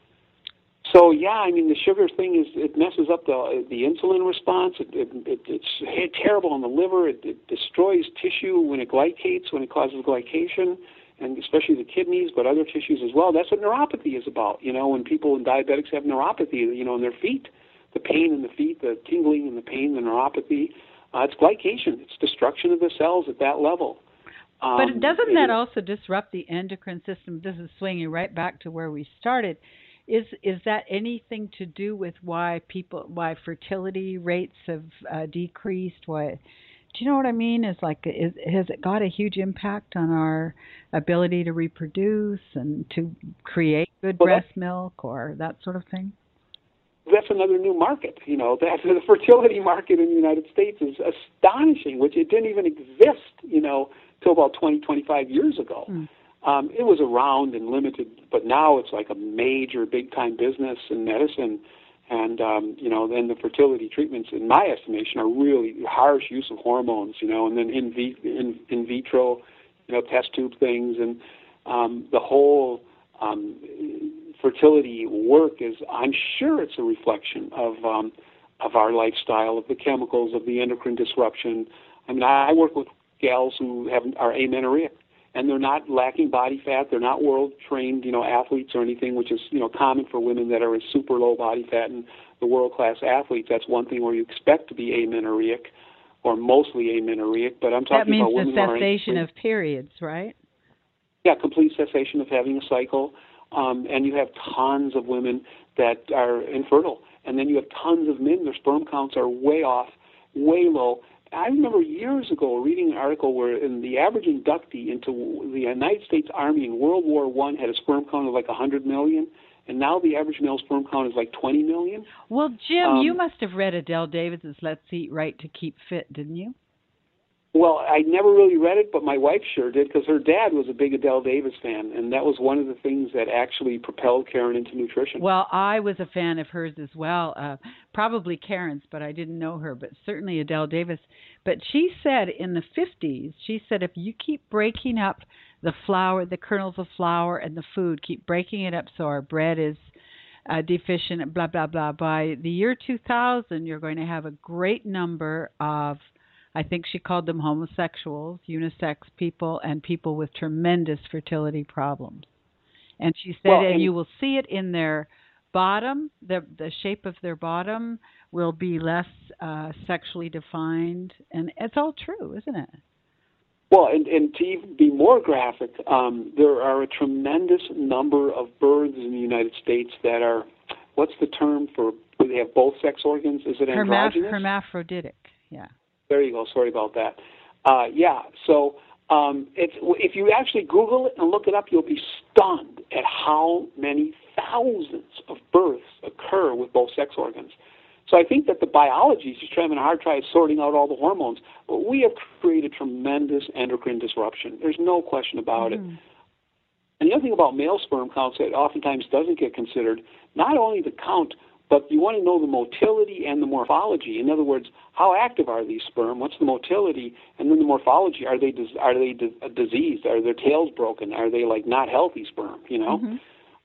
So, yeah, I mean, the sugar thing, is it messes up the the insulin response. It, it, it, it's terrible on the liver. It, it destroys tissue when it glycates, when it causes glycation, and especially the kidneys, but other tissues as well. That's what neuropathy is about. You know, when people and diabetics have neuropathy, you know, in their feet, the pain in the feet, the tingling and the pain, the neuropathy, uh, it's glycation. It's destruction of the cells at that level. Um, but doesn't that also disrupt the endocrine system? This is swinging right back to where we started. Is is that anything to do with why people why fertility rates have uh, decreased? Why Do you know what I mean? Is like, is, has it got a huge impact on our ability to reproduce and to create good Well, breast milk or that sort of thing? that's another new market. You know, that the fertility market in the United States is astonishing, which it didn't even exist, you know, till about twenty, twenty-five years ago. Mm. Um, it was around and limited, but now it's like a major, big-time business in medicine. And, um, you know, then the fertility treatments, in my estimation, are really harsh use of hormones, you know, and then in, vi- in, in vitro, you know, test tube things. And um, the whole um, fertility work is, I'm sure it's a reflection of um, of our lifestyle, of the chemicals, of the endocrine disruption. I mean, I work with gals who have, are amenorrheic, and they're not lacking body fat. They're not world-trained, you know, athletes or anything, which is, you know, common for women that are super low body fat and the world-class athletes. That's one thing where you expect to be amenorrheic or mostly amenorrheic. But I'm talking That means about women the who are cessation in, of periods, right? yeah, complete cessation of having a cycle. Um, and you have tons of women that are infertile. And then you have tons of men, their sperm counts are way off, way low. I remember years ago reading an article where in the average inductee into the United States Army in World War One had a sperm count of like one hundred million, and now the average male sperm count is like twenty million. Well, Jim, Um, you must have read Adele Davis's Let's Eat Right to Keep Fit, didn't you? Well, I never really read it, but my wife sure did because her dad was a big Adele Davis fan, and that was one of the things that actually propelled Karen into nutrition. Well, I was a fan of hers as well. Uh, probably Karen's, but I didn't know her, but certainly Adele Davis. But she said in the fifties, she said if you keep breaking up the flour, the kernels of flour and the food, keep breaking it up so our bread is uh, deficient, blah, blah, blah, by the year two thousand, you're going to have a great number of, I think she called them homosexuals, unisex people, and people with tremendous fertility problems. And she said, Well, and, and you will see it in their bottom, the the shape of their bottom will be less uh, sexually defined. And it's all true, isn't it? Well, and, and to even be more graphic, um, there are a tremendous number of birds in the United States that are, what's the term for, they have both sex organs? Is it androgynous? Hermaph- hermaphroditic, yeah. There you go. Sorry about that. Uh, yeah. So um, it's, if you actually Google it and look it up, you'll be stunned at how many thousands of births occur with both sex organs. So I think that the biology is just having a hard time sorting out all the hormones. But we have created tremendous endocrine disruption. There's no question about mm-hmm. it. And the other thing about male sperm counts that oftentimes doesn't get considered, not only the count, but you want to know the motility and the morphology. In other words, how active are these sperm? What's the motility? And then the morphology. Are they dis- are they di- diseased? Are their tails broken? Are they like not healthy sperm? You know, mm-hmm.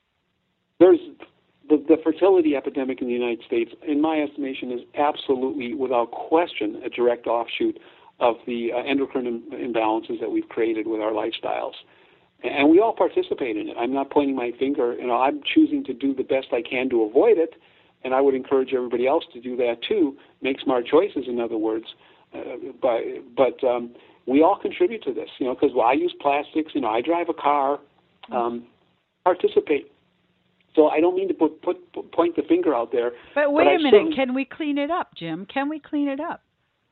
there's the, the fertility epidemic in the United States. In my estimation, is absolutely, without question, a direct offshoot of the uh, endocrine im- imbalances that we've created with our lifestyles. And we all participate in it. I'm not pointing my finger. You know, I'm choosing to do the best I can to avoid it. And I would encourage everybody else to do that too. Make smart choices, in other words. Uh, but but um, we all contribute to this, you know, because well, I use plastics. You know, I drive a car. Um, participate. So I don't mean to put, put, put point the finger out there. But wait but a minute. Can we clean it up, Jim? Can we clean it up?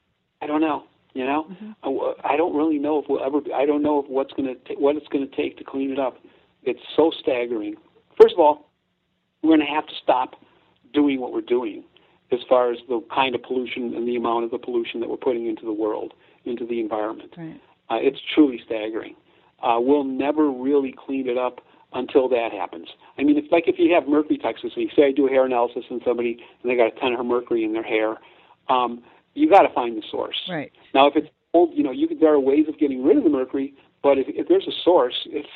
I don't know. You know, mm-hmm. I, I don't really know if we'll ever. I don't know if what's going to what it's going to take to clean it up. It's so staggering. First of all, we're going to have to stop doing what we're doing as far as the kind of pollution and the amount of the pollution that we're putting into the world, into the environment. Right. Uh, it's truly staggering. Uh, we'll never really clean it up until that happens. I mean, it's like if you have mercury toxicity. Say I do a hair analysis on somebody and they got a ton of mercury in their hair. Um, you got to find the source. Right. Now, if it's old, you know, you could, there are ways of getting rid of the mercury, but if, if there's a source,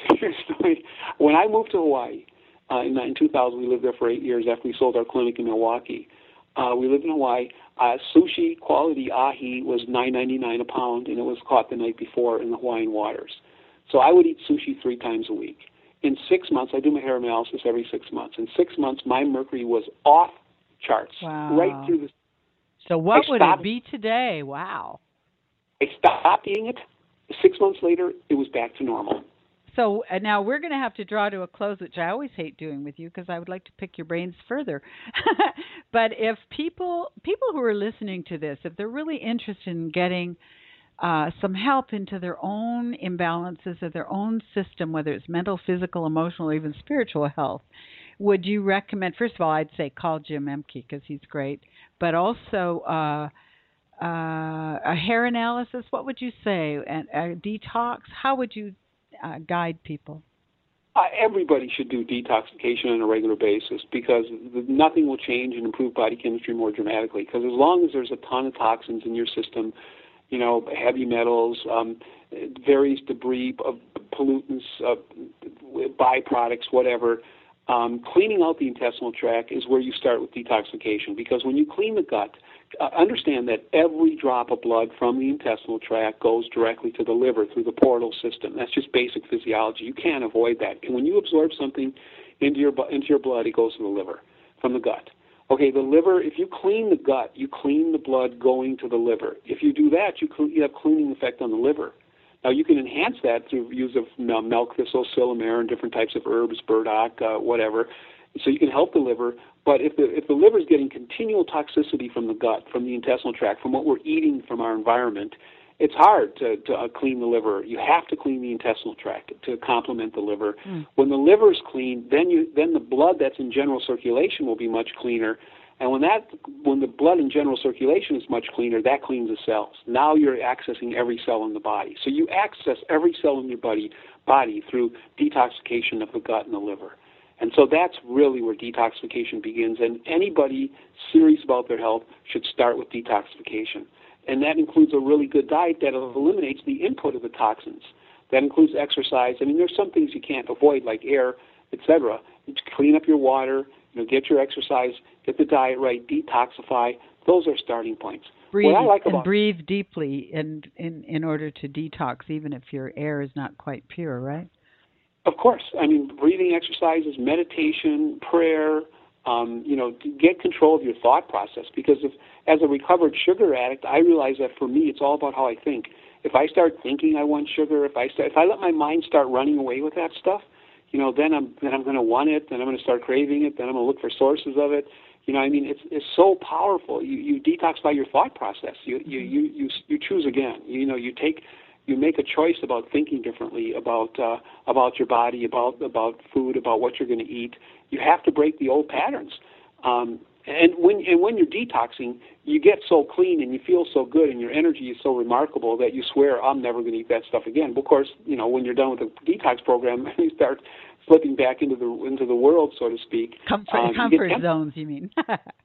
it's, when I moved to Hawaii, Uh, in, in two thousand, we lived there for eight years after we sold our clinic in Milwaukee. Uh, we lived in Hawaii. Uh, sushi quality ahi was nine ninety-nine a pound, and it was caught the night before in the Hawaiian waters. So I would eat sushi three times a week. In six months, I do my hair analysis every six months. In six months, my mercury was off charts, wow. right through the. So what I would stopped, it be today? Wow. I stopped eating it. Six months later, it was back to normal. So uh, now we're going to have to draw to a close, which I always hate doing with you because I would like to pick your brains further. But if people people who are listening to this, if they're really interested in getting uh, some help into their own imbalances of their own system, whether it's mental, physical, emotional, or even spiritual health, would you recommend? First of all, I'd say call Jim Emke because he's great, but also uh, uh, a hair analysis. What would you say? And a detox. How would you uh, guide people? Uh, everybody should do detoxification on a regular basis because nothing will change and improve body chemistry more dramatically. Because as long as there's a ton of toxins in your system, you know, heavy metals, um, various debris, uh, pollutants, uh, byproducts, whatever, um, cleaning out the intestinal tract is where you start with detoxification. Because when you clean the gut, uh, understand that every drop of blood from the intestinal tract goes directly to the liver through the portal system. That's just basic physiology. You can't avoid that. And when you absorb something into your into your blood, it goes to the liver from the gut. Okay, the liver, if you clean the gut, you clean the blood going to the liver. If you do that, you, cl- you have cleaning effect on the liver. Now, you can enhance that through use of milk thistle, silymarin, and different types of herbs, burdock, uh, whatever. So you can help the liver. But if the if the liver is getting continual toxicity from the gut, from the intestinal tract, from what we're eating from our environment, it's hard to, to uh, clean the liver. You have to clean the intestinal tract to complement the liver. Mm. When the liver is clean, then you then the blood that's in general circulation will be much cleaner. And when that when the blood in general circulation is much cleaner, that cleans the cells. Now you're accessing every cell in the body. So you access every cell in your body body through detoxification of the gut and the liver. And so that's really where detoxification begins. And anybody serious about their health should start with detoxification. And that includes a really good diet that eliminates the input of the toxins. That includes exercise. I mean, there's some things you can't avoid, like air, et cetera. You clean up your water, you know, get your exercise, get the diet right, detoxify. Those are starting points. Breathe what I like and about breathe deeply in, in, in order to detox, even if your air is not quite pure, right? Of course. I mean, breathing exercises, meditation, prayer, um, you know, get control of your thought process. Because if, as a recovered sugar addict, I realize that for me, it's all about how I think. If I start thinking I want sugar, if I start, if I let my mind start running away with that stuff, you know, then I'm then I'm going to want it, then I'm going to start craving it, then I'm going to look for sources of it. You know, I mean, it's it's so powerful. You you detoxify your thought process. You you you you, you choose again. You know, you take. You make a choice about thinking differently about uh, about your body, about about food, about what you're going to eat. You have to break the old patterns. Um, and when and when you're detoxing, you get so clean and you feel so good, and your energy is so remarkable that you swear, I'm never going to eat that stuff again. But of course, you know, when you're done with the detox program, you start slipping back into the into the world, so to speak. Comfort, um, comfort you zones, you mean?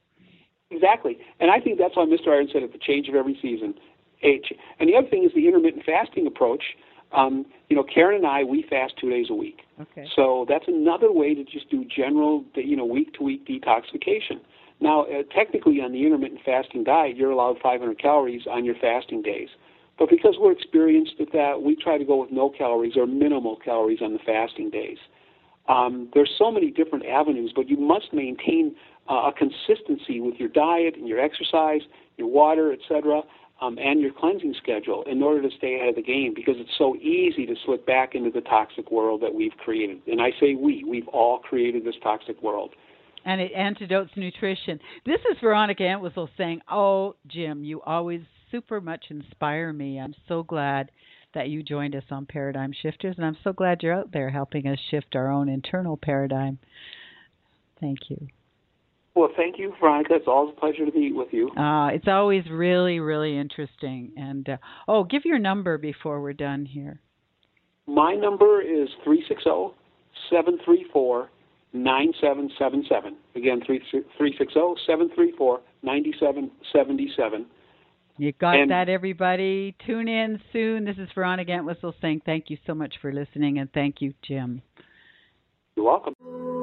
Exactly. And I think that's why Mister Iron said at the change of every season. H. And the other thing is the intermittent fasting approach. Um, you know, Karen and I, we fast two days a week. Okay. So that's another way to just do general, you know, week-to-week detoxification. Now, uh, technically on the intermittent fasting diet, you're allowed five hundred calories on your fasting days. But because we're experienced at that, we try to go with no calories or minimal calories on the fasting days. Um, there's so many different avenues, but you must maintain uh, a consistency with your diet and your exercise, your water, et cetera, Um, and your cleansing schedule in order to stay ahead of the game, because it's so easy to slip back into the toxic world that we've created. And I say we, we've all created this toxic world. And it antidotes nutrition. This is Veronica Entwistle saying, oh, Jim, you always super much inspire me. I'm so glad that you joined us on Paradigm Shifters, and I'm so glad you're out there helping us shift our own internal paradigm. Thank you. Well, thank you, Veronica. It's always a pleasure to be with you. Uh, it's always really, really interesting. And, uh, oh, give your number before we're done here. My number is three six zero, seven three four, nine seven seven seven. Again, three six zero, seven three four, nine seven seven seven. You got and that, everybody. Tune in soon. This is Veronica Entwistle saying thank you so much for listening, and thank you, Jim. You're welcome.